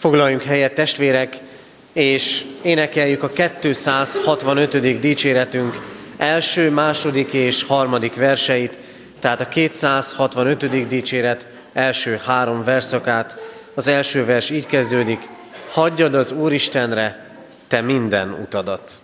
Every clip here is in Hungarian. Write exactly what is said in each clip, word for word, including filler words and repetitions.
Foglaljunk helyet, testvérek, és énekeljük a kétszázhatvanötödik dicséretünk első, második és harmadik verseit, tehát a kétszázhatvanötödik dicséret első három verszakát. Az első vers így kezdődik: hagyjad az Úristenre te minden utadat.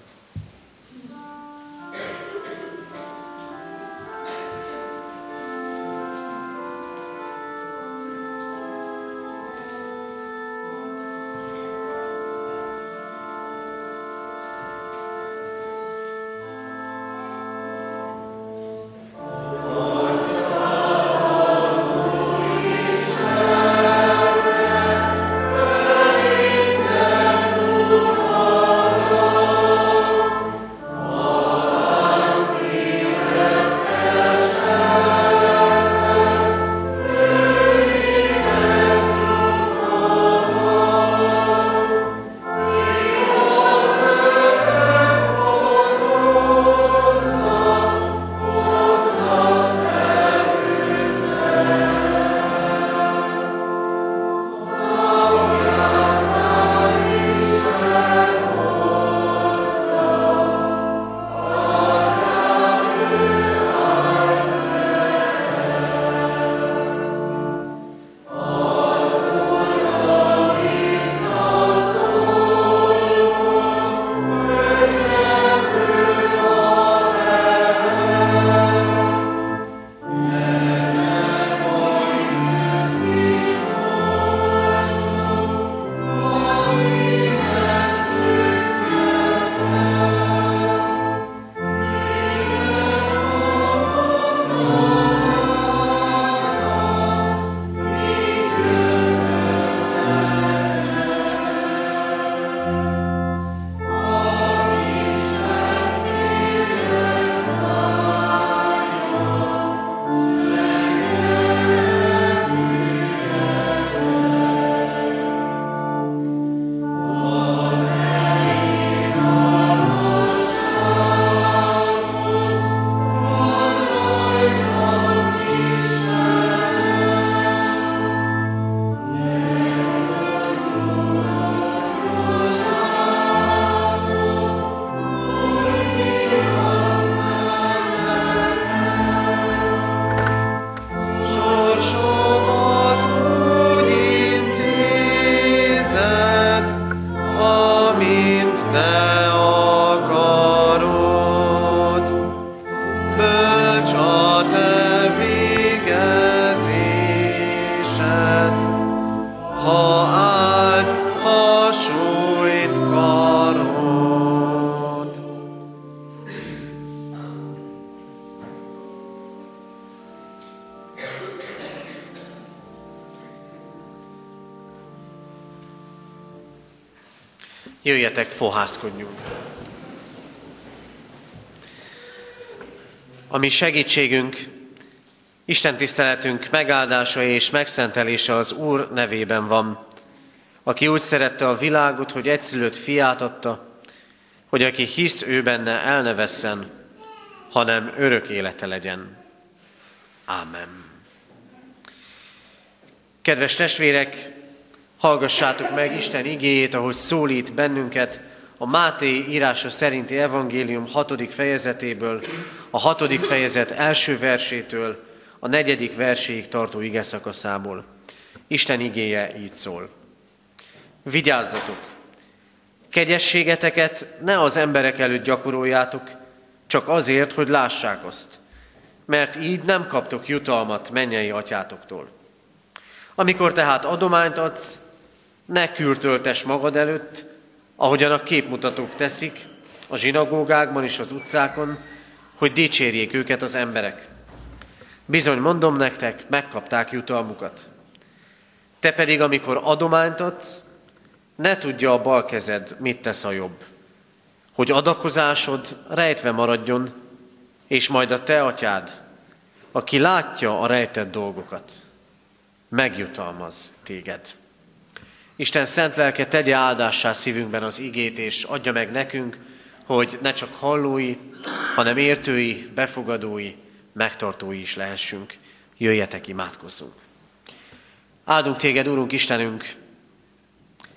Jöjjetek, fohászkodjunk! A mi segítségünk, Isten tiszteletünk megáldása és megszentelése az Úr nevében van, aki úgy szerette a világot, hogy egyszülött fiát adta, hogy aki hisz ő benne, el ne vesszen, hanem örök élete legyen. Ámen. Kedves testvérek, hallgassátok meg Isten igéjét, ahogy szólít bennünket a Máté írása szerinti evangélium hatodik fejezetéből, a hatodik fejezet első versétől a negyedik verséig tartó igeszakaszából. Isten igéje így szól. Vigyázzatok! Kegyességeteket ne az emberek előtt gyakoroljátok, csak azért, hogy lássák azt, mert így nem kaptok jutalmat mennyei atyátoktól. Amikor tehát adományt adsz, ne kürtöltess magad előtt, ahogyan a képmutatók teszik, a zsinagógákban és az utcákon, hogy dicsérjék őket az emberek. Bizony mondom nektek, megkapták jutalmukat. Te pedig, amikor adományt adsz, ne tudja a bal kezed, mit tesz a jobb, hogy adakozásod rejtve maradjon, és majd a te atyád, aki látja a rejtett dolgokat, megjutalmaz téged. Isten szent lelke tegye áldássá szívünkben az igét, és adja meg nekünk, hogy ne csak hallói, hanem értői, befogadói, megtartói is lehessünk. Jöjjetek, imádkozzunk. Áldunk téged, Úrunk Istenünk,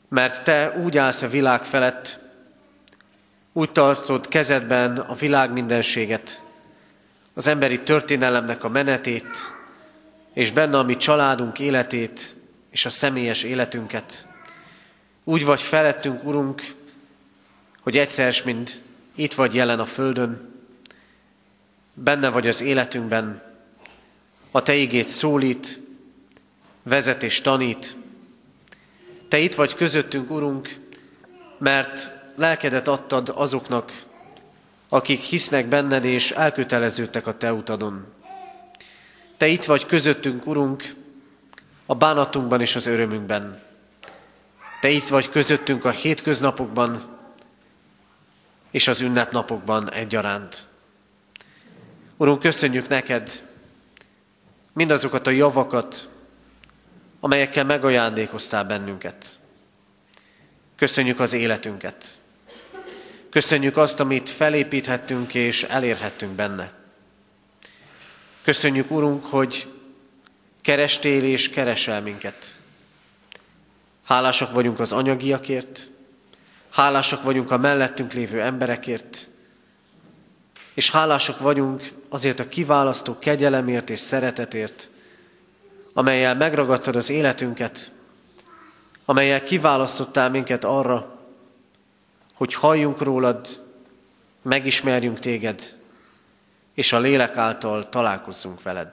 mert Te úgy állsz a világ felett, úgy tartod kezedben a világ mindenséget, az emberi történelemnek a menetét, és benne a mi családunk életét, és a személyes életünket. Úgy vagy felettünk, Urunk, hogy egyszer, mint itt vagy jelen a földön, benne vagy az életünkben, a Te igéd szólít, vezet és tanít. Te itt vagy közöttünk, Urunk, mert lelkedet adtad azoknak, akik hisznek benned és elköteleződtek a Te utadon. Te itt vagy közöttünk, Urunk, a bánatunkban és az örömünkben. Te itt vagy közöttünk a hétköznapokban és az ünnepnapokban egyaránt. Urunk, köszönjük neked mindazokat a javakat, amelyekkel megajándékoztál bennünket. Köszönjük az életünket. Köszönjük azt, amit felépíthettünk és elérhettünk benne. Köszönjük, Urunk, hogy kerestél és keresel minket. Hálásak vagyunk az anyagiakért, hálásak vagyunk a mellettünk lévő emberekért, és hálásak vagyunk azért a kiválasztó kegyelemért és szeretetért, amellyel megragadtad az életünket, amellyel kiválasztottál minket arra, hogy halljunk rólad, megismerjünk téged, és a lélek által találkozzunk veled.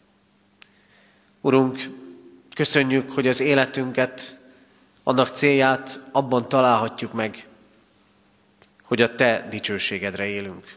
Urunk, köszönjük, hogy az életünket, annak célját abban találhatjuk meg, hogy a Te dicsőségedre élünk.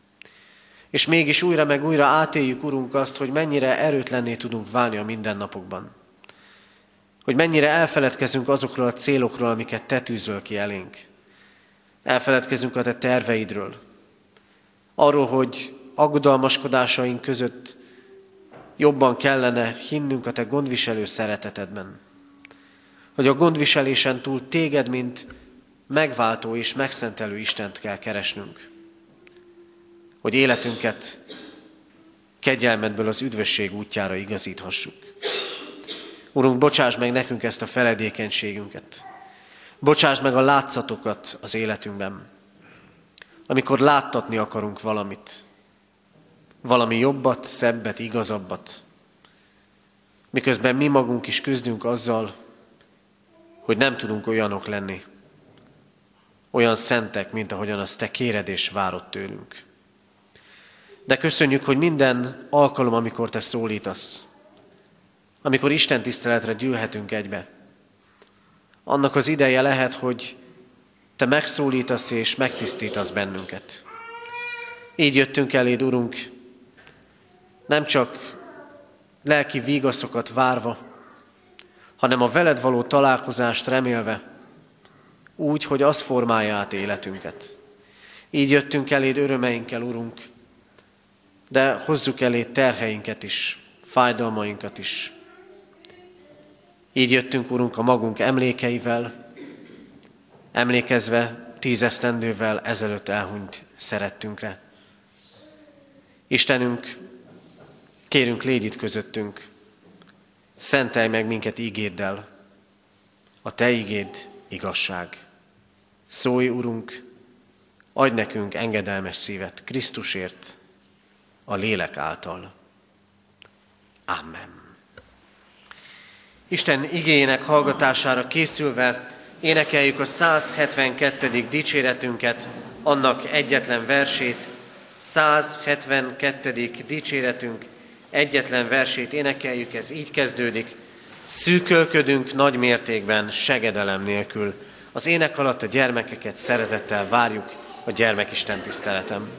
És mégis újra meg újra átéljük, Urunk, azt, hogy mennyire erőtlenné tudunk válni a mindennapokban. Hogy mennyire elfeledkezünk azokról a célokról, amiket Te tűzöl ki elénk. Elfeledkezünk a Te terveidről. Arról, hogy aggodalmaskodásaink között jobban kellene hinnünk a Te gondviselő szeretetedben. Hogy a gondviselésen túl Téged, mint megváltó és megszentelő Istent kell keresnünk. Hogy életünket kegyelmedből az üdvösség útjára igazíthassuk. Urunk, bocsáss meg nekünk ezt a feledékenységünket. Bocsáss meg a látszatokat az életünkben. Amikor láttatni akarunk valamit. Valami jobbat, szebbet, igazabbat. Miközben mi magunk is küzdünk azzal, hogy nem tudunk olyanok lenni. Olyan szentek, mint ahogyan azt Te kéred és várod tőlünk. De köszönjük, hogy minden alkalom, amikor Te szólítasz, amikor Isten tiszteletre gyűlhetünk egybe, annak az ideje lehet, hogy Te megszólítasz és megtisztítasz bennünket. Így jöttünk eléd, Urunk, nem csak lelki vígaszokat várva, hanem a veled való találkozást remélve, úgy, hogy az formálja át életünket. Így jöttünk eléd örömeinkkel, Urunk, de hozzuk eléd terheinket is, fájdalmainkat is. Így jöttünk, Urunk, a magunk emlékeivel, emlékezve tízesztendővel ezelőtt elhunyt szerettünkre. Istenünk, kérünk, légy itt közöttünk, szentelj meg minket ígéddel, a Te ígéd igazság. Szólj, Urunk, adj nekünk engedelmes szívet Krisztusért, a lélek által. Amen. Isten igéjének hallgatására készülve énekeljük a száz hetvenkettedik dicséretünket, annak egyetlen versét. száz hetvenkettedik dicséretünk egyetlen versét énekeljük, ez így kezdődik. Szűkölködünk nagy mértékben, segedelem nélkül. Az ének alatt a gyermekeket szeretettel várjuk a gyermekisten tiszteletem.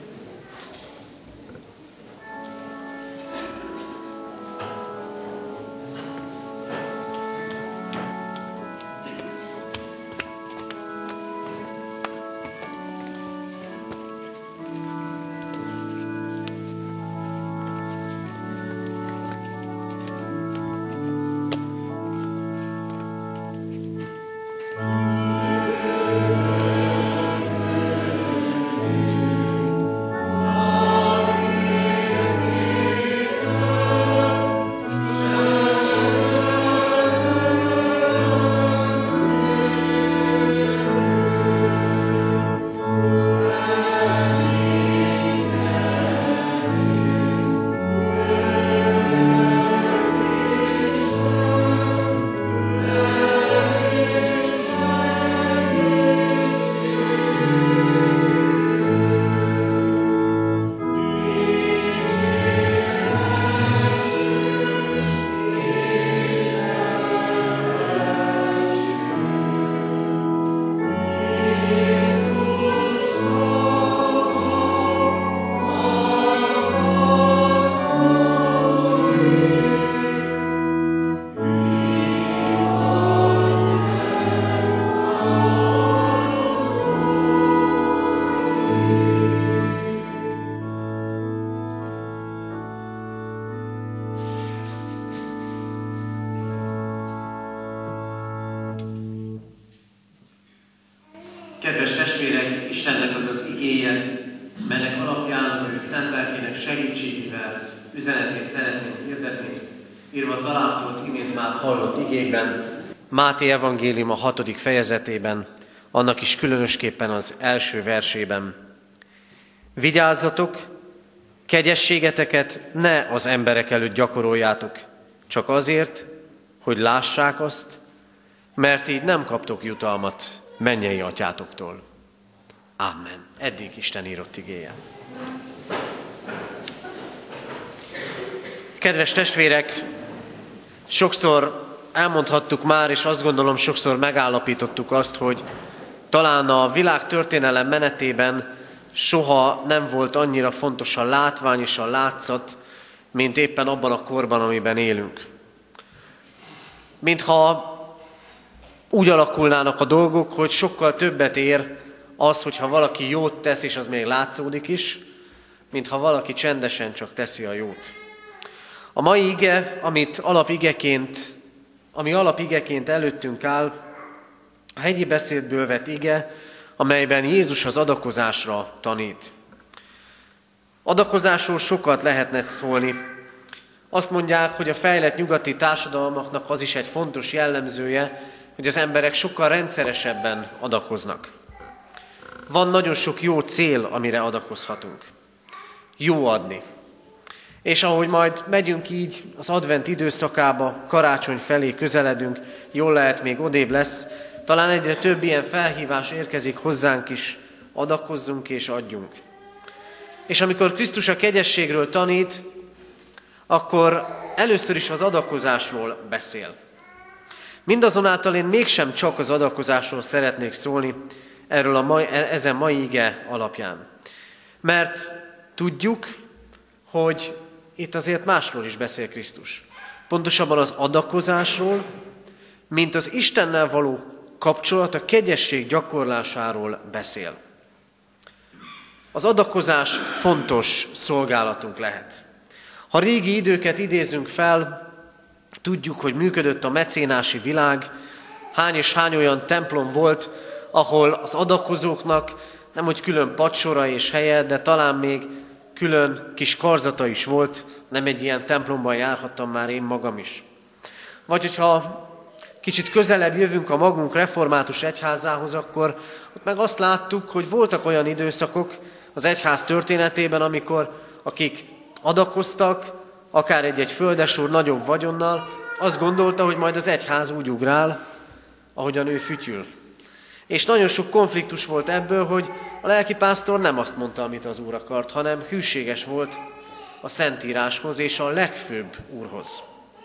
Egyek Istennek az az igéje, melynek alapján az ő szent lelkének segítségével üzenetét szeretnénk hirdetni, írva található az imént már hallott igékben, Máté evangélium a hatodik fejezetében, annak is különösképpen az első versében. Vigyázzatok, kegyességeteket ne az emberek előtt gyakoroljátok, csak azért, hogy lássák azt, mert így nem kaptok jutalmat mennyei atyátoktól. Amen. Eddig Isten írott igéje. Kedves testvérek, sokszor elmondhattuk már, és azt gondolom sokszor megállapítottuk azt, hogy talán a világ történelem menetében soha nem volt annyira fontos a látvány és a látszat, mint éppen abban a korban, amiben élünk. Mintha úgy alakulnának a dolgok, hogy sokkal többet ér az, hogyha valaki jót tesz, és az még látszódik is, mintha valaki csendesen csak teszi a jót. A mai ige, amit alapigeként, ami alapigeként előttünk áll, a hegyi beszédből vett ige, amelyben Jézus az adakozásra tanít. Adakozásról sokat lehetne szólni. Azt mondják, hogy a fejlett nyugati társadalmaknak az is egy fontos jellemzője, hogy az emberek sokkal rendszeresebben adakoznak. Van nagyon sok jó cél, amire adakozhatunk. Jó adni. És ahogy majd megyünk így az advent időszakába, karácsony felé közeledünk, jól lehet még odébb lesz, talán egyre több ilyen felhívás érkezik hozzánk is, adakozzunk és adjunk. És amikor Krisztus a kegyességről tanít, akkor először is az adakozásról beszél. Mindazonáltal én mégsem csak az adakozásról szeretnék szólni erről a mai, ezen mai ige alapján. Mert tudjuk, hogy itt azért másról is beszél Krisztus. Pontosabban az adakozásról, mint az Istennel való kapcsolat, a kegyesség gyakorlásáról beszél. Az adakozás fontos szolgálatunk lehet. Ha régi időket idézünk fel, tudjuk, hogy működött a mecénási világ, hány és hány olyan templom volt, ahol az adakozóknak nem hogy külön padsora és helye, de talán még külön kis karzata is volt, nem egy ilyen templomban járhattam már én magam is. Vagy hogyha kicsit közelebb jövünk a magunk református egyházához, akkor ott meg azt láttuk, hogy voltak olyan időszakok az egyház történetében, amikor akik adakoztak, akár egy-egy földesúr nagyobb vagyonnal, azt gondolta, hogy majd az egyház úgy ugrál, ahogyan ő fütyül. És nagyon sok konfliktus volt ebből, hogy a lelkipásztor nem azt mondta, amit az Úr akart, hanem hűséges volt a Szentíráshoz és a legfőbb Úrhoz.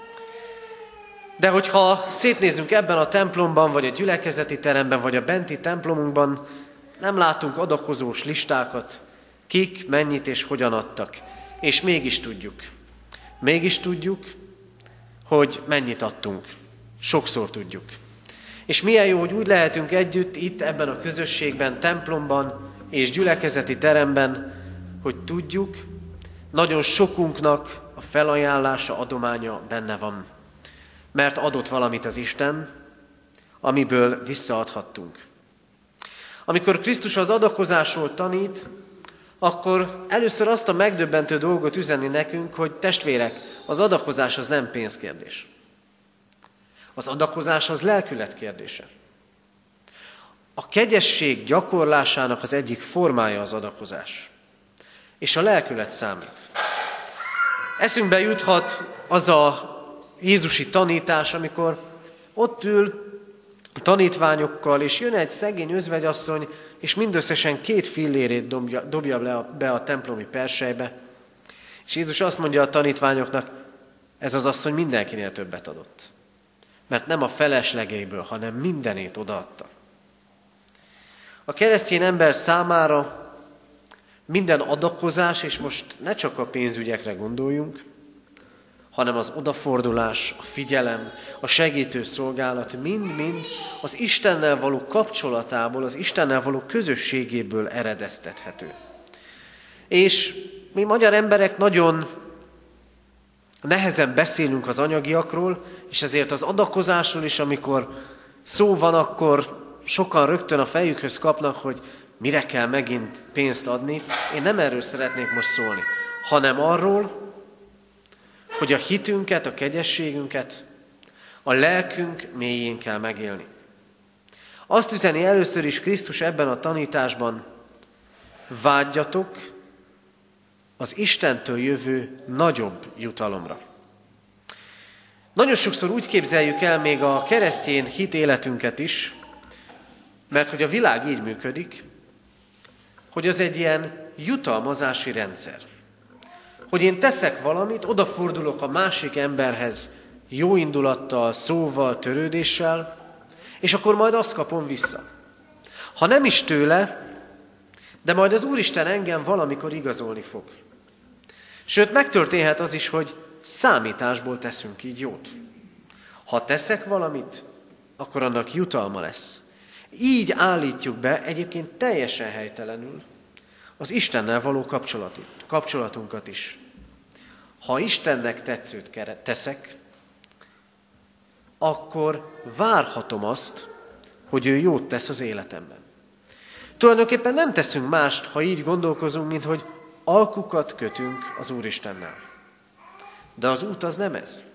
De hogyha szétnézünk ebben a templomban, vagy a gyülekezeti teremben, vagy a benti templomunkban, nem látunk adakozós listákat, kik, mennyit és hogyan adtak. És mégis tudjuk, mégis tudjuk, hogy mennyit adtunk. Sokszor tudjuk. És milyen jó, hogy úgy lehetünk együtt itt ebben a közösségben, templomban és gyülekezeti teremben, hogy tudjuk, nagyon sokunknak a felajánlása, adománya benne van. Mert adott valamit az Isten, amiből visszaadhattunk. Amikor Krisztus az adakozásról tanít, akkor először azt a megdöbbentő dolgot üzeni nekünk, hogy testvérek, az adakozás az nem pénzkérdés. Az adakozás az lelkület kérdése. A kegyesség gyakorlásának az egyik formája az adakozás. És a lelkület számít. Eszünkbe juthat az a jézusi tanítás, amikor ott ül a tanítványokkal, és jön egy szegény özvegyasszony, és mindösszesen két fillérét dobja, dobja be a templomi perselybe. És Jézus azt mondja a tanítványoknak, ez az asszony mindenkinél többet adott. Mert nem a feleslegeiből, hanem mindenét odaadta. A keresztény ember számára minden adakozás, és most ne csak a pénzügyekre gondoljunk, hanem az odafordulás, a figyelem, a segítő szolgálat mind-mind az Istennel való kapcsolatából, az Istennel való közösségéből eredeztethető. És mi magyar emberek nagyon nehezen beszélünk az anyagiakról, és ezért az adakozásról is, amikor szó van, akkor sokan rögtön a fejükhöz kapnak, hogy mire kell megint pénzt adni. Én nem erről szeretnék most szólni, hanem arról, hogy a hitünket, a kegyességünket a lelkünk mélyén kell megélni. Azt üzeni először is Krisztus ebben a tanításban, vágyjatok az Istentől jövő nagyobb jutalomra. Nagyon sokszor úgy képzeljük el még a keresztény hit életünket is, mert hogy a világ így működik, hogy az egy ilyen jutalmazási rendszer. Hogy én teszek valamit, odafordulok a másik emberhez jó indulattal, szóval, törődéssel, és akkor majd azt kapom vissza. Ha nem is tőle, de majd az Úristen engem valamikor igazolni fog. Sőt, megtörténhet az is, hogy számításból teszünk így jót. Ha teszek valamit, akkor annak jutalma lesz. Így állítjuk be egyébként teljesen helytelenül az Istennel való kapcsolatunkat is. Ha Istennek tetszőt teszek, akkor várhatom azt, hogy ő jót tesz az életemben. Tulajdonképpen nem teszünk mást, ha így gondolkozunk, mint hogy alkukat kötünk az Úristennel. De az út az nem ez.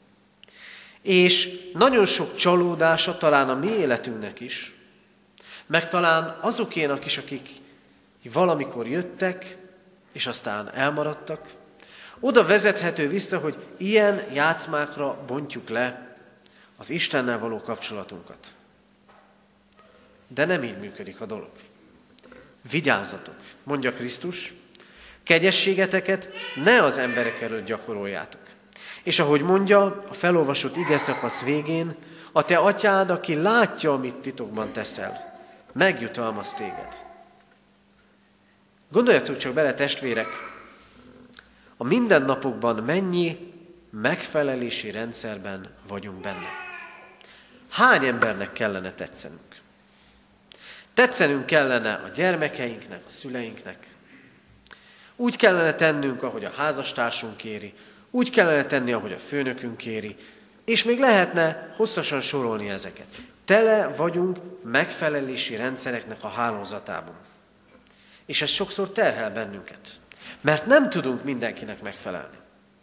És nagyon sok csalódása talán a mi életünknek is, meg talán azokénak is, akik valamikor jöttek, és aztán elmaradtak, oda vezethető vissza, hogy ilyen játszmákra bontjuk le az Istennel való kapcsolatunkat. De nem így működik a dolog. Vigyázzatok, mondja Krisztus, kegyességeteket ne az emberek előtt gyakoroljátok. És ahogy mondja a felolvasott igeszakasz végén, a te atyád, aki látja, amit titokban teszel, megjutalmaz téged. Gondoljatok csak bele, testvérek, a mindennapokban mennyi megfelelési rendszerben vagyunk benne. Hány embernek kellene tetszenünk? Tetszenünk kellene a gyermekeinknek, a szüleinknek. Úgy kellene tennünk, ahogy a házastársunk kéri, úgy kellene tenni, ahogy a főnökünk kéri, és még lehetne hosszasan sorolni ezeket. Tele vagyunk megfelelési rendszereknek a hálózatában. És ez sokszor terhel bennünket, mert nem tudunk mindenkinek megfelelni.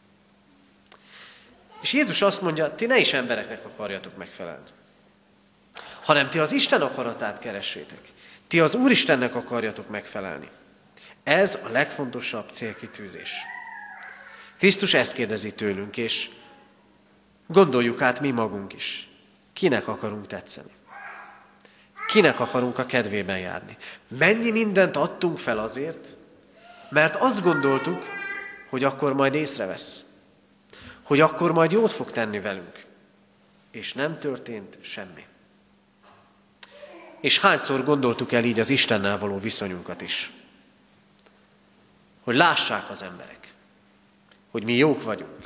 És Jézus azt mondja, ti ne is embereknek akarjatok megfelelni, hanem ti az Isten akaratát keressétek. Ti az Úristennek akarjatok megfelelni. Ez a legfontosabb célkitűzés. Krisztus ezt kérdezi tőlünk, és gondoljuk át mi magunk is. Kinek akarunk tetszeni? Kinek akarunk a kedvében járni? Mennyi mindent adtunk fel azért, mert azt gondoltuk, hogy akkor majd észrevesz. Hogy akkor majd jót fog tenni velünk. És nem történt semmi. És hányszor gondoltuk el így az Istennel való viszonyunkat is. Hogy lássák az emberek, hogy mi jók vagyunk.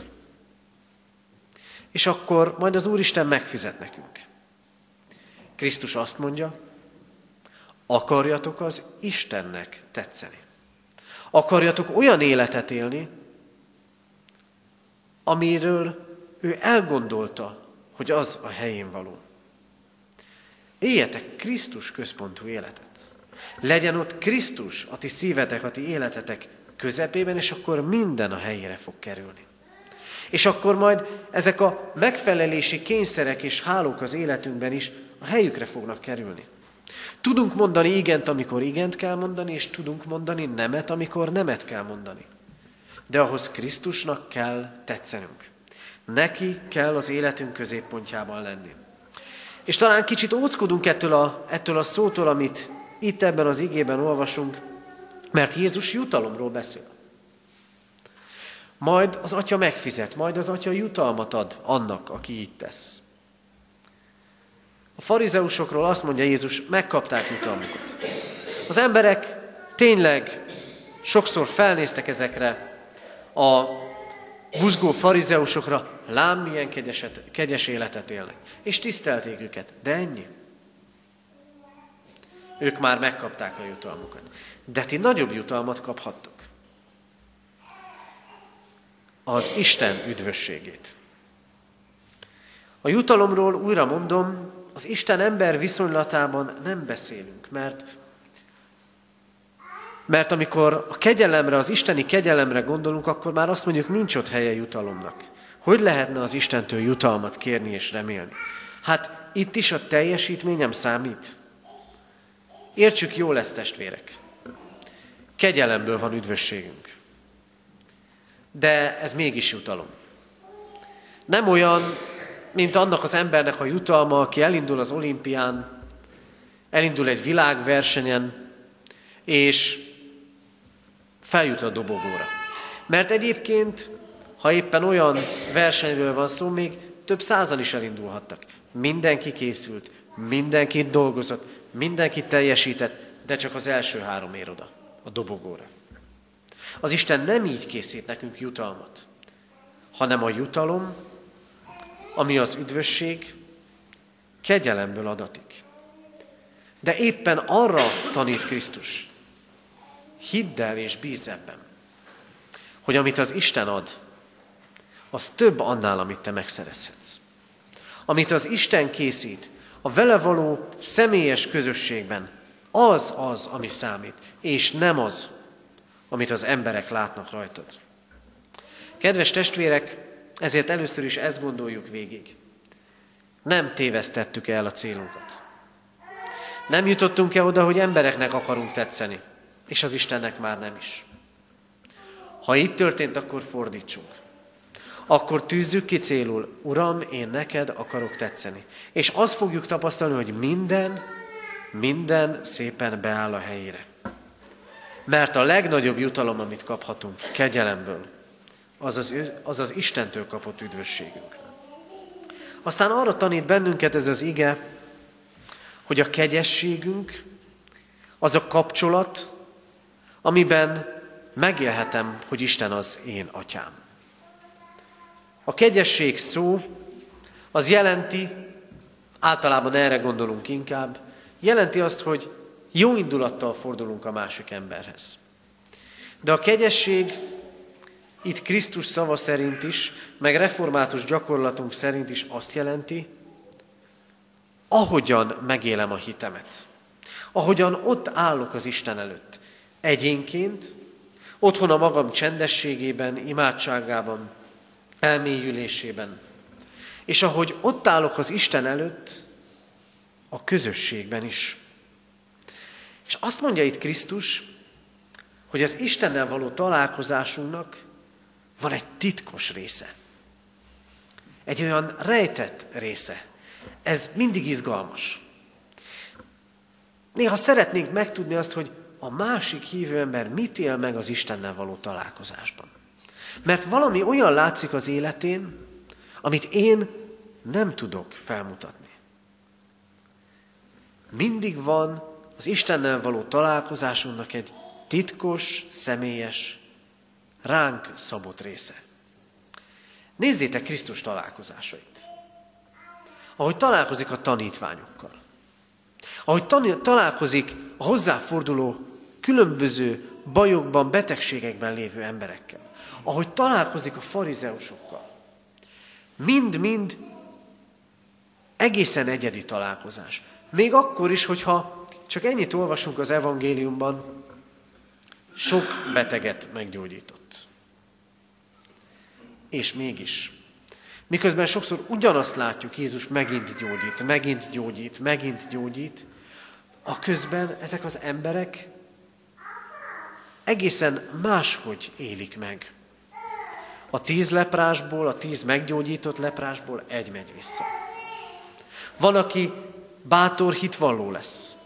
És akkor majd az Úristen megfizet nekünk. Krisztus azt mondja, akarjatok az Istennek tetszeni. Akarjatok olyan életet élni, amiről ő elgondolta, hogy az a helyén való. Éljetek Krisztus központú életet. Legyen ott Krisztus a ti szívetek, a ti életetek közepében, és akkor minden a helyére fog kerülni. És akkor majd ezek a megfelelési kényszerek és hálók az életünkben is a helyükre fognak kerülni. Tudunk mondani igent, amikor igent kell mondani, és tudunk mondani nemet, amikor nemet kell mondani. De ahhoz Krisztusnak kell tetszenünk. Neki kell az életünk középpontjában lenni. És talán kicsit óckodunk ettől a, ettől a szótól, amit itt ebben az igében olvasunk, mert Jézus jutalomról beszél. Majd az Atya megfizet, majd az Atya jutalmat ad annak, aki így tesz. A farizeusokról azt mondja Jézus, megkapták jutalmukat. Az emberek tényleg sokszor felnéztek ezekre a buzgó farizeusokra, lám milyen kegyeset, kegyes életet élnek. És tisztelték őket, de ennyi. Ők már megkapták a jutalmukat. De ti nagyobb jutalmat kaphattok. Az Isten üdvösségét. A jutalomról újra mondom, az Isten-ember viszonylatában nem beszélünk, mert Mert amikor a kegyelemre, az isteni kegyelemre gondolunk, akkor már azt mondjuk, nincs ott helye jutalomnak. Hogy lehetne az Istentől jutalmat kérni és remélni? Hát itt is a teljesítményem számít. Értsük jól ezt, testvérek. Kegyelemből van üdvösségünk. De ez mégis jutalom. Nem olyan, mint annak az embernek a jutalma, aki elindul az olimpián, elindul egy világversenyen, és feljut a dobogóra. Mert egyébként, ha éppen olyan versenyről van szó, még több százan is elindulhattak. Mindenki készült, mindenki dolgozott, mindenki teljesített, de csak az első három ér oda, a dobogóra. Az Isten nem így készít nekünk jutalmat, hanem a jutalom, ami az üdvösség, kegyelemből adatik. De éppen arra tanít Krisztus, hidd el és bízz ebben, hogy amit az Isten ad, az több annál, amit te megszerezhetsz. Amit az Isten készít, a vele való személyes közösségben, az az, ami számít, és nem az, amit az emberek látnak rajtad. Kedves testvérek, ezért először is ezt gondoljuk végig. Nem tévesztettük el a célunkat. Nem jutottunk el oda, hogy embereknek akarunk tetszeni, és az Istennek már nem is. Ha így történt, akkor fordítsunk. Akkor tűzzük ki célul, Uram, én neked akarok tetszeni. És azt fogjuk tapasztalni, hogy minden, minden szépen beáll a helyére. Mert a legnagyobb jutalom, amit kaphatunk kegyelemből, az az, az az Istentől kapott üdvösségünk. Aztán arra tanít bennünket ez az ige, hogy a kegyességünk az a kapcsolat, amiben megélhetem, hogy Isten az én atyám. A kegyesség szó az jelenti, általában erre gondolunk inkább, jelenti azt, hogy jó indulattal fordulunk a másik emberhez. De a kegyesség itt Krisztus szava szerint is, meg református gyakorlatunk szerint is azt jelenti, ahogyan megélem a hitemet. Ahogyan ott állok az Isten előtt. Egyénként, otthon a magam csendességében, imádságában, elmélyülésében. És ahogy ott állok az Isten előtt, a közösségben is. És azt mondja itt Krisztus, hogy az Istennel való találkozásunknak van egy titkos része. Egy olyan rejtett része. Ez mindig izgalmas. Néha szeretnénk megtudni azt, hogy a másik hívő ember mit él meg az Istennel való találkozásban. Mert valami olyan látszik az életén, amit én nem tudok felmutatni. Mindig van az Istennel való találkozásunknak egy titkos, személyes, ránk szabott része. Nézzétek Krisztus találkozásait. Ahogy találkozik a tanítványokkal. Ahogy tan- találkozik a hozzáforduló különböző bajokban, betegségekben lévő emberekkel. Ahogy találkozik a farizeusokkal. Mind-mind egészen egyedi találkozás. Még akkor is, hogyha csak ennyit olvasunk az evangéliumban, sok beteget meggyógyított. És mégis, miközben sokszor ugyanazt látjuk, Jézus megint gyógyít, megint gyógyít, megint gyógyít, aközben ezek az emberek egészen máshogy élik meg. A tíz leprásból, a tíz meggyógyított leprásból egy megy vissza. Van, aki bátor hitvalló lesz.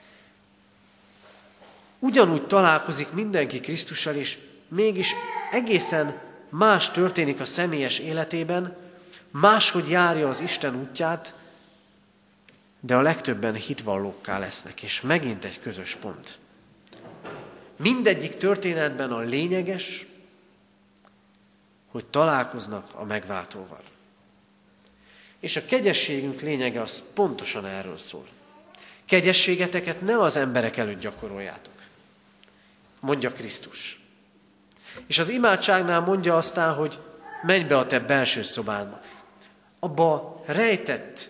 Ugyanúgy találkozik mindenki Krisztussal, és mégis egészen más történik a személyes életében, máshogy járja az Isten útját, de a legtöbben hitvallókká lesznek, és megint egy közös pont. Mindegyik történetben a lényeges, hogy találkoznak a megváltóval. És a kegyességünk lényege az pontosan erről szól. Kegyességeteket ne az emberek előtt gyakoroljátok, mondja Krisztus. És az imádságnál mondja aztán, hogy menj be a te belső szobádba, abba a rejtett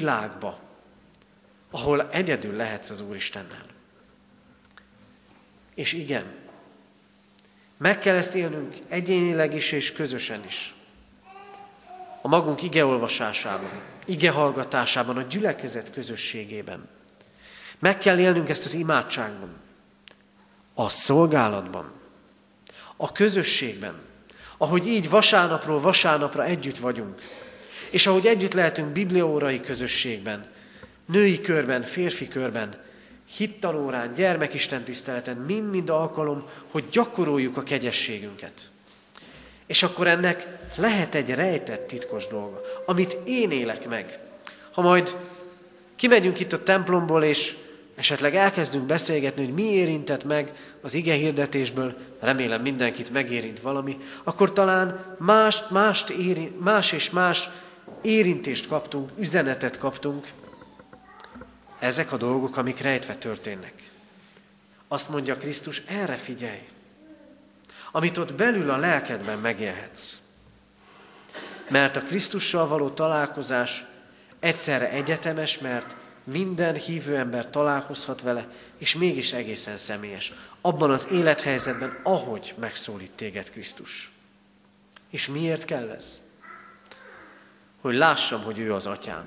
világba, ahol egyedül lehetsz az Úristennel. És igen, meg kell ezt élnünk egyénileg is és közösen is. A magunk igeolvasásában, igehallgatásában, a gyülekezet közösségében. Meg kell élnünk ezt az imádságban, a szolgálatban, a közösségben, ahogy így vasárnapról vasárnapra együtt vagyunk, és ahogy együtt lehetünk bibliaórai közösségben, női körben, férfi körben, hittanórán, gyermekistentiszteleten, mind-mind alkalom, hogy gyakoroljuk a kegyességünket. És akkor ennek lehet egy rejtett titkos dolga, amit én élek meg. Ha majd kimegyünk itt a templomból, és esetleg elkezdünk beszélgetni, hogy mi érintett meg az ige hirdetésből, remélem mindenkit megérint valami, akkor talán más, mást érint, más és más érintést kaptunk, üzenetet kaptunk. Ezek a dolgok, amik rejtve történnek. Azt mondja Krisztus, erre figyelj, amit ott belül a lelkedben megélhetsz. Mert a Krisztussal való találkozás egyszerre egyetemes, mert minden hívő ember találkozhat vele, és mégis egészen személyes. Abban az élethelyzetben, ahogy megszólít téged Krisztus. És miért kell ez? Hogy lássam, hogy ő az atyám.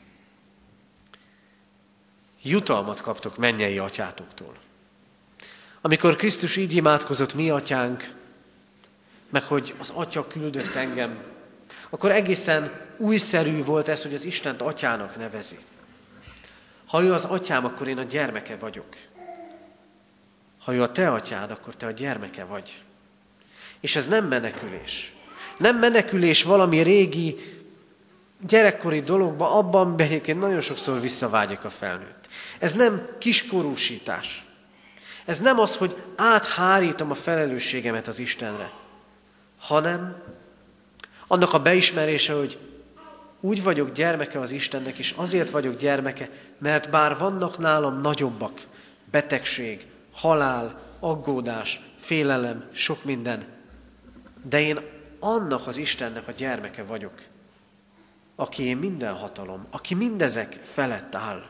Jutalmat kaptok mennyei atyátoktól. Amikor Krisztus így imádkozott, mi atyánk, meg hogy az atya küldött engem, akkor egészen újszerű volt ez, hogy az Istent atyának nevezi. Ha ő az atyám, akkor én a gyermeke vagyok. Ha ő a te atyád, akkor te a gyermeke vagy. És ez nem menekülés. Nem menekülés valami régi, gyerekkori dologba, abban egyébként nagyon sokszor visszavágyik a felnőtt. Ez nem kiskorúsítás. Ez nem az, hogy áthárítom a felelősségemet az Istenre, hanem annak a beismerése, hogy úgy vagyok gyermeke az Istennek, és azért vagyok gyermeke, mert bár vannak nálam nagyobbak, betegség, halál, aggódás, félelem, sok minden, de én annak az Istennek a gyermeke vagyok, aki én minden hatalom, aki mindezek felett áll.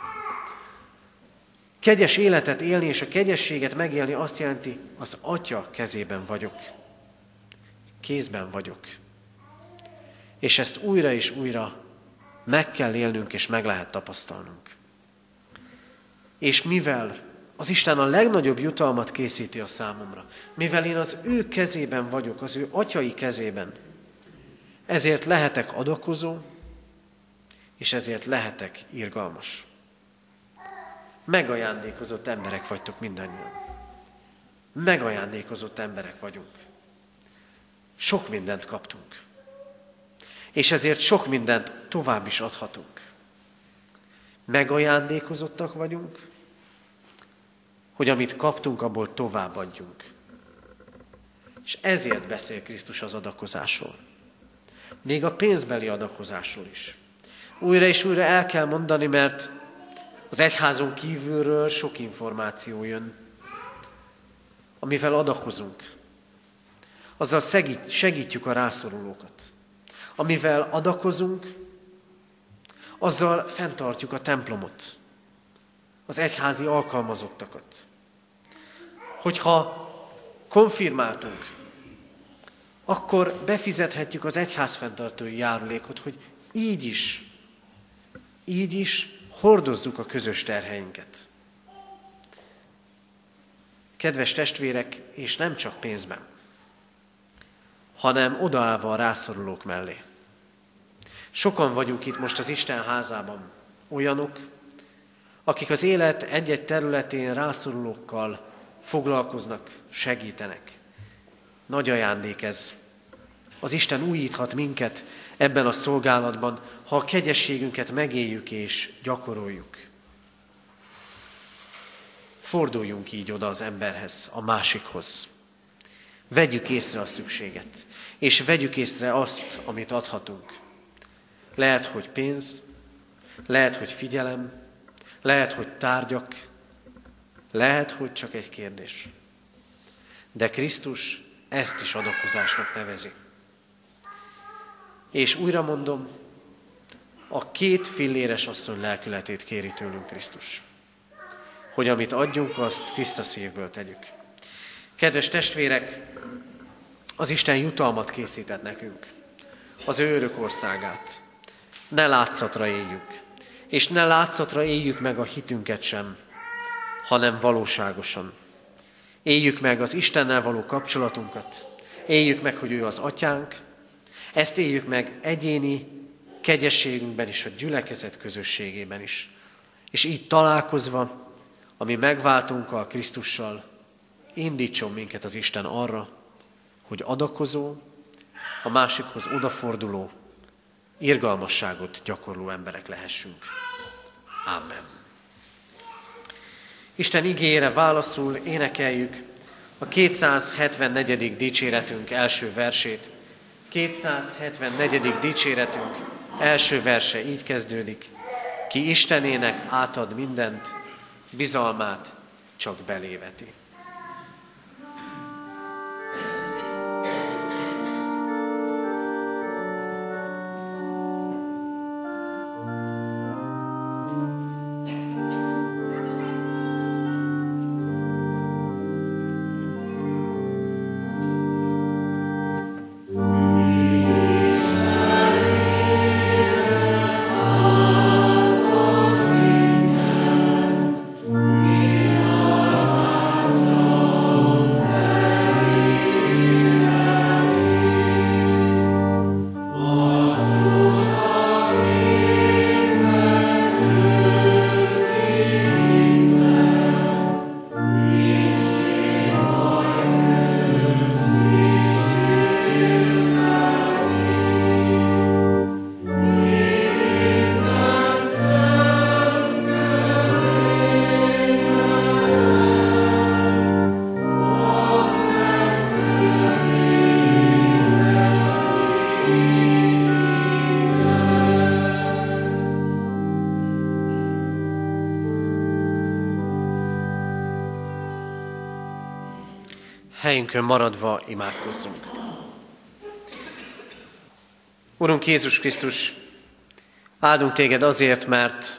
Kegyes életet élni és a kegyességet megélni azt jelenti, az Atya kezében vagyok, kézben vagyok. És ezt újra és újra meg kell élnünk és meg lehet tapasztalnunk. És mivel az Isten a legnagyobb jutalmat készíti a számomra, mivel én az ő kezében vagyok, az ő atyai kezében, ezért lehetek adakozó, és ezért lehetek irgalmas. Megajándékozott emberek vagytok mindannyian. Megajándékozott emberek vagyunk. Sok mindent kaptunk. És ezért sok mindent tovább is adhatunk. Megajándékozottak vagyunk, hogy amit kaptunk, abból tovább adjunk. És ezért beszél Krisztus az adakozásról. Még a pénzbeli adakozásról is. Újra és újra el kell mondani, mert az egyházon kívülről sok információ jön, amivel adakozunk. Azzal segítjük a rászorulókat. Amivel adakozunk, azzal fenntartjuk a templomot, az egyházi alkalmazottakat. Hogyha konfirmáltunk, akkor befizethetjük az egyházfenntartói járulékot, hogy így is, így is hordozzuk a közös terheinket. Kedves testvérek, és nem csak pénzben, hanem odaállva a rászorulók mellé. Sokan vagyunk itt most az Isten házában, olyanok, akik az élet egy-egy területén rászorulókkal foglalkoznak, segítenek. Nagy ajándék ez. Az Isten újíthat minket ebben a szolgálatban, ha a kegyességünket megéljük és gyakoroljuk. Forduljunk így oda az emberhez, a másikhoz. Vegyük észre a szükséget, és vegyük észre azt, amit adhatunk. Lehet, hogy pénz, lehet, hogy figyelem, lehet, hogy tárgyak, lehet, hogy csak egy kérdés. De Krisztus ezt is adakozásnak nevezi. És újra mondom, a két filléres asszony lelkületét kéri tőlünk Krisztus. hogy amit adjunk, azt tiszta szívből tegyük. Kedves testvérek, az Isten jutalmat készített nekünk, az ő örök országát. Ne látszatra éljük, és ne látszatra éljük meg a hitünket sem, hanem valóságosan. Éljük meg az Istennel való kapcsolatunkat, éljük meg, hogy ő az atyánk, ezt éljük meg egyéni kegyességünkben is, a gyülekezet közösségében is. És így találkozva, ami megváltunkkal, Krisztussal, indítson minket az Isten arra, hogy adakozó, a másikhoz odaforduló, irgalmasságot gyakorló emberek lehessünk. Amen. Isten igéjére válaszul énekeljük a kétszázhetvennegyedik dicséretünk első versét. kétszázhetvennegyedik dicséretünk első verse így kezdődik. Ki Istenének átad mindent, bizalmát csak beléveti. Helyünkön maradva imádkozzunk. Urunk Jézus Krisztus, áldunk téged azért, mert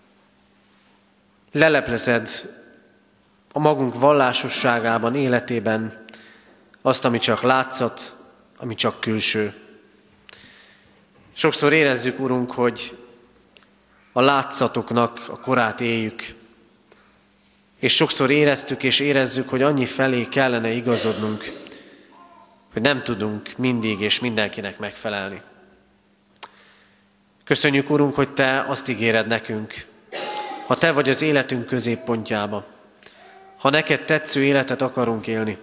leleplezed a magunk vallásosságában, életében azt, ami csak látszat, ami csak külső. Sokszor érezzük, Urunk, hogy a látszatoknak a korát éljük, és sokszor éreztük és érezzük, hogy annyi felé kellene igazodnunk, hogy nem tudunk mindig és mindenkinek megfelelni. Köszönjük, Urunk, hogy Te azt ígéred nekünk, ha Te vagy az életünk középpontjába, ha neked tetsző életet akarunk élni,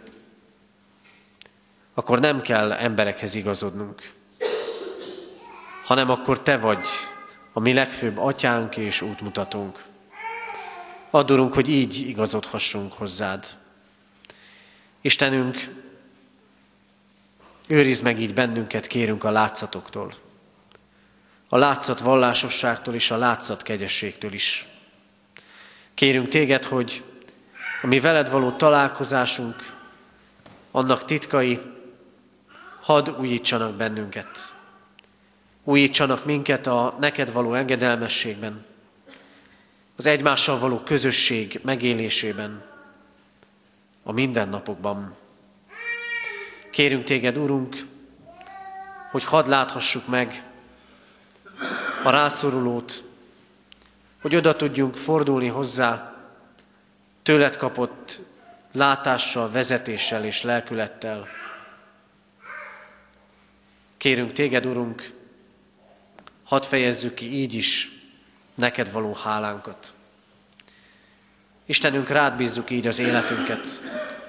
akkor nem kell emberekhez igazodnunk, hanem akkor Te vagy a mi legfőbb atyánk és útmutatónk. Add, Urunk, hogy így igazodhassunk hozzád. Istenünk, őrizd meg így bennünket, kérünk a látszatoktól. A látszat vallásosságtól és a látszat kegyességtől is. Kérünk téged, hogy a mi veled való találkozásunk, annak titkai, hadd újítsanak bennünket. Újítsanak minket a neked való engedelmességben, az egymással való közösség megélésében, a mindennapokban. Kérünk téged, Urunk, hogy hadd láthassuk meg a rászorulót, hogy oda tudjunk fordulni hozzá, tőled kapott látással, vezetéssel és lelkülettel. Kérünk téged, Urunk, hadd fejezzük ki így is neked való hálánkat. Istenünk, rád bízzuk így az életünket,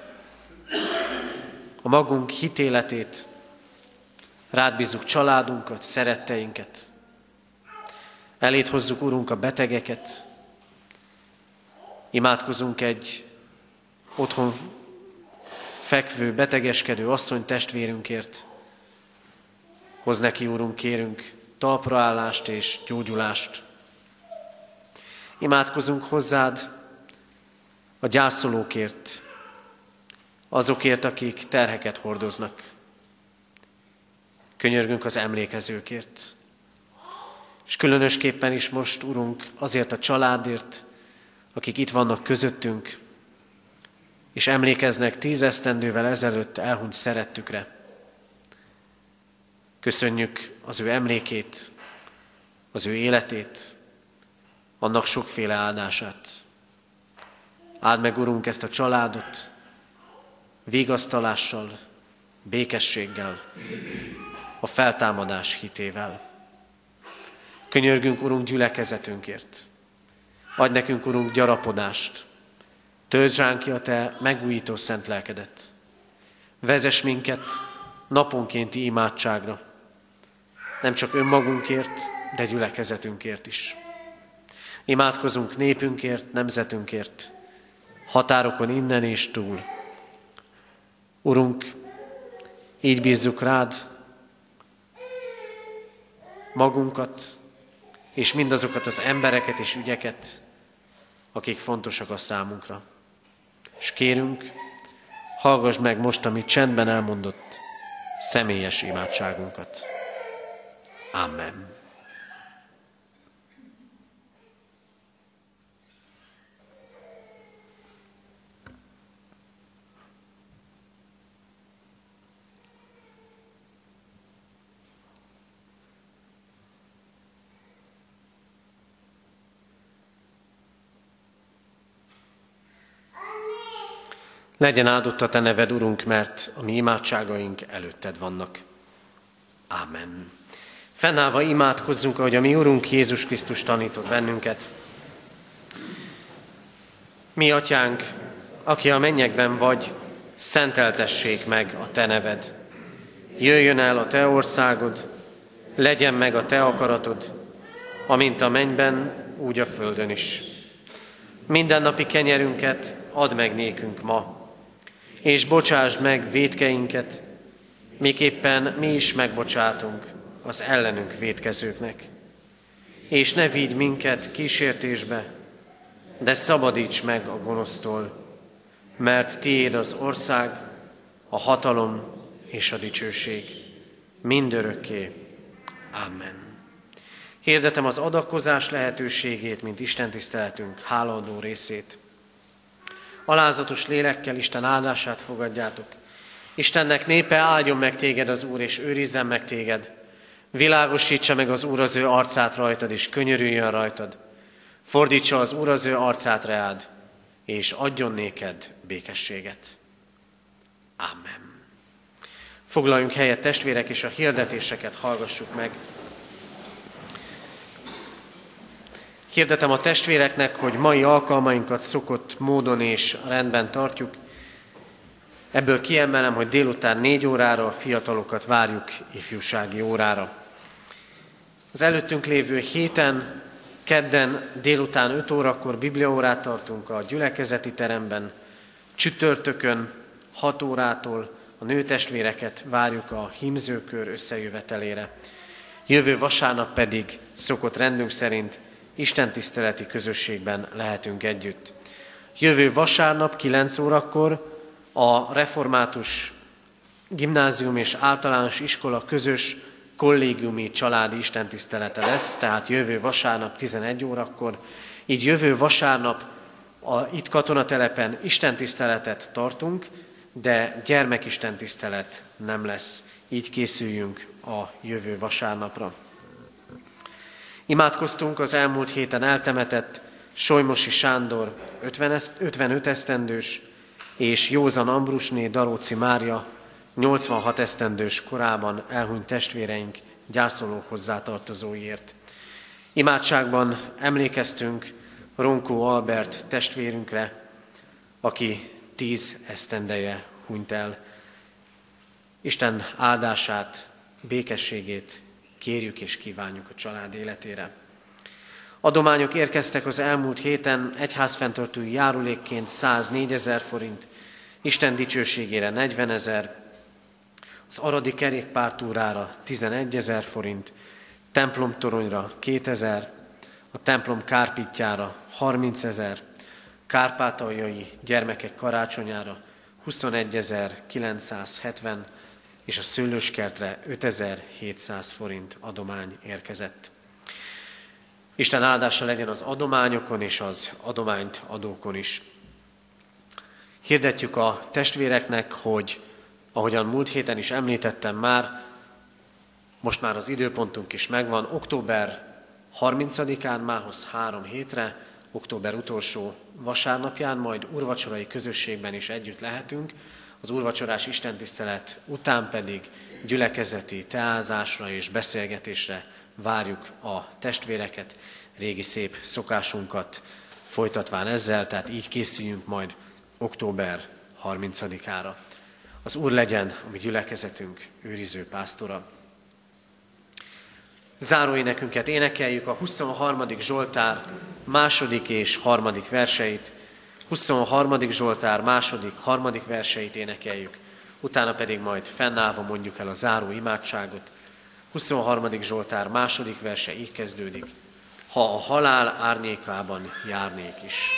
a magunk hitéletét, rád bízzuk családunkat, szeretteinket. Eléd hozzuk, Urunk, a betegeket. Imádkozunk egy otthon fekvő, betegeskedő asszony testvérünkért. Hozz neki, Urunk, kérünk talpraállást és gyógyulást. Imádkozunk hozzád a gyászolókért, azokért, akik terheket hordoznak. Könyörgünk az És különösképpen is most, Urunk, azért a családért, akik itt vannak közöttünk, és emlékeznek tízesztendővel ezelőtt elhunyt szerettükre. Köszönjük az ő emlékét, az ő életét, annak sokféle áldását. Áld meg, Urunk, ezt a családot vigasztalással, békességgel, a feltámadás hitével. Könyörgünk, Urunk, gyülekezetünkért. Adj nekünk, Urunk, gyarapodást. Töltsd ránk ki a Te megújító szent lelkedet. Vezess minket naponkénti imádságra. Nem csak önmagunkért, de gyülekezetünkért is. Imádkozunk népünkért, nemzetünkért, határokon innen és túl. Urunk, így bízzuk rád magunkat, és mindazokat az embereket és ügyeket, akik fontosak a számunkra. És kérünk, hallgass meg most, amit csendben elmondott személyes imádságunkat. Amen. Legyen áldott a Te neved, Urunk, mert a mi imádságaink előtted vannak. Ámen. Fennállva imádkozzunk, ahogy a mi Urunk Jézus Krisztus tanított bennünket. Mi, Atyánk, aki a mennyekben vagy, szenteltessék meg a Te neved. Jöjjön el a Te országod, legyen meg a Te akaratod, amint a mennyben, úgy a földön is. Mindennapi kenyerünket add meg nékünk ma, és bocsásd meg vétkeinket, miképpen mi is megbocsátunk az ellenünk vétkezőknek. És ne vigy minket kísértésbe, de szabadíts meg a gonosztól, mert tiéd az ország, a hatalom és a dicsőség mindörökké. Amen. Hirdetem az adakozás lehetőségét, mint Isten tiszteletünk hálaadó részét. Alázatos lélekkel Isten áldását fogadjátok. Istennek népe, áldjon meg téged az Úr, és őrizzen meg téged. Világosítsa meg az Úr az ő arcát rajtad, és könyörüljön rajtad. Fordítsa az Úr az ő arcát reád, és adjon néked békességet. Amen. Foglaljunk helyet, testvérek, és a hirdetéseket hallgassuk meg. Hirdetem a testvéreknek, hogy mai alkalmainkat szokott módon és rendben tartjuk. Ebből kiemelem, hogy délután négy órára a fiatalokat várjuk ifjúsági órára. Az előttünk lévő héten, kedden délután öt órakor bibliaórát tartunk a gyülekezeti teremben. Csütörtökön hat órától a nőtestvéreket várjuk a hímzőkör összejövetelére. Jövő vasárnap pedig szokott rendünk szerint istentiszteleti közösségben lehetünk együtt. Jövő vasárnap kilenc órakor a Református Gimnázium és Általános Iskola közös kollégiumi családi istentisztelete lesz, tehát jövő vasárnap tizenegy órakor. Így jövő vasárnap a, itt katonatelepen istentiszteletet tartunk, de gyermekistentisztelet nem lesz. Így készüljünk a jövő vasárnapra. Imádkoztunk az elmúlt héten eltemetett Solymosi Sándor ötvenöt esztendős és Józan Ambrusné Daróci Mária nyolcvanhat esztendős korában elhunyt testvéreink gyászoló hozzátartozóiért. Imádságban emlékeztünk Ronkó Albert testvérünkre, aki tíz esztendeje hunyt el. Isten áldását, békességét kérjük és kívánjuk a család életére. Adományok érkeztek az elmúlt héten, egyházfenntartói járulékként száznégyezer forint, Isten dicsőségére negyvenezer, az aradi kerékpártúrára tizenegyezer forint, templomtoronyra kétezer, a templom kárpitjára harmincezer, kárpátaljai gyermekek karácsonyára huszonegyezer-kilencszázhetven, és a szőlőskertre ötezer-hétszáz forint adomány érkezett. Isten áldása legyen az adományokon és az adományt adókon is. Hirdetjük a testvéreknek, hogy ahogyan múlt héten is említettem már, most már az időpontunk is megvan, október harmincadikán, mához három hétre, október utolsó vasárnapján, majd úrvacsorai közösségben is együtt lehetünk, az úrvacsorás istentisztelet után pedig gyülekezeti teázásra és beszélgetésre várjuk a testvéreket, régi szép szokásunkat folytatván ezzel, tehát így készüljünk majd október harmincadikára. Az Úr legyen a mi gyülekezetünk őriző pásztora. Záróénekünket énekeljük, a huszonharmadik Zsoltár második és harmadik verseit, huszonharmadik Zsoltár második, harmadik verseit énekeljük, utána pedig majd fennállva mondjuk el a záró imádságot. huszonharmadik Zsoltár második verse így kezdődik: ha a halál árnyékában járnék is.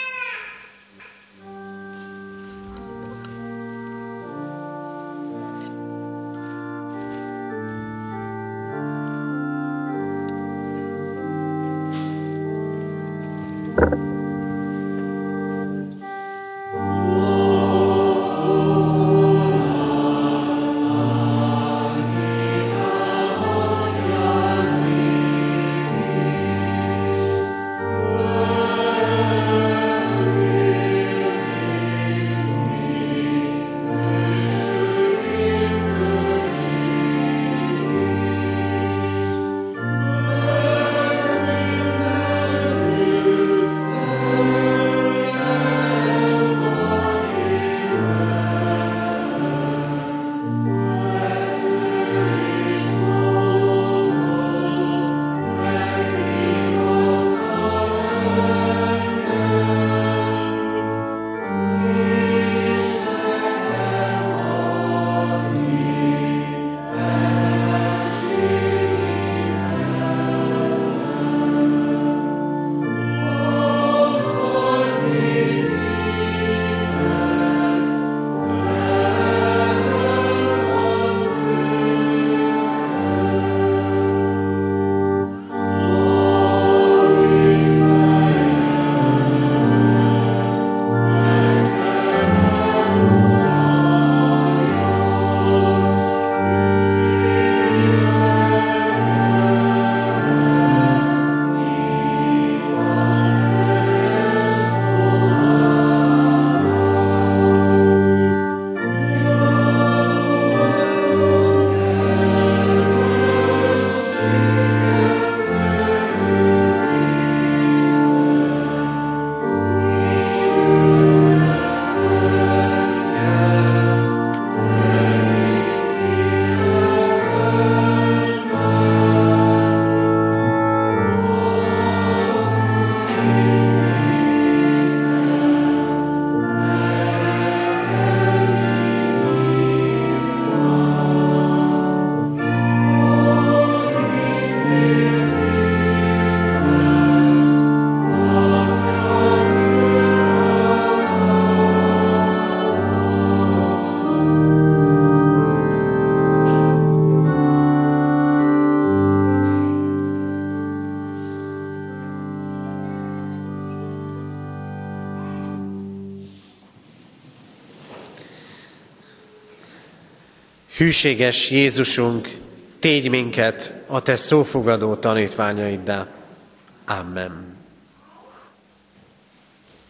Hűséges Jézusunk, tégy minket a te szófogadó tanítványaiddá. Amen.